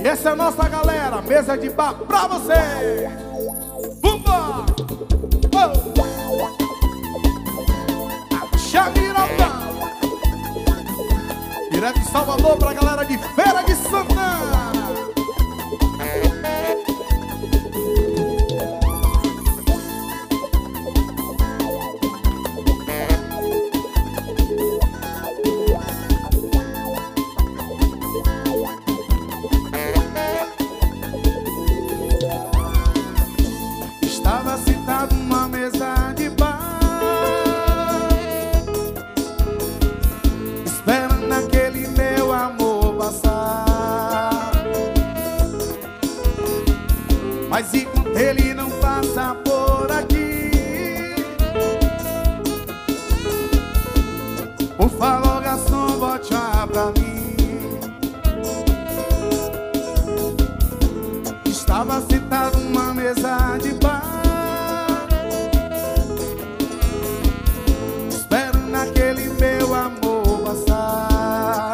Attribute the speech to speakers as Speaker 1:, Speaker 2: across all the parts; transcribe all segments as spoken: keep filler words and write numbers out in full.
Speaker 1: Essa é a nossa galera, mesa de bar pra você. Vambora! Oh. Chamiraldão. Direto de Salvador pra galera de Feira de Santana. Estava sentado numa mesa de bar, esperando aquele meu amor passar. Mas enquanto ele não passa por aqui, por favor, garçom, bote uma pra mim. Estava sentado numa mesa de bar, esperando aquele meu amor passar.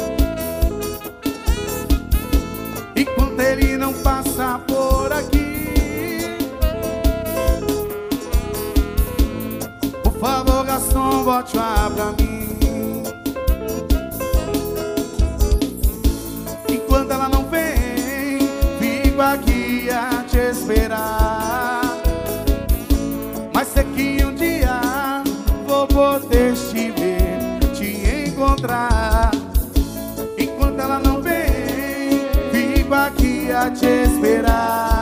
Speaker 1: Enquanto ele não passa por aqui, por favor, garçom, bote uma pra mim. Enquanto ela não vem, fico aqui a te esperar. Mas sei que um dia vou poder te ver, te encontrar. Enquanto ela não vem, fico aqui a te esperar.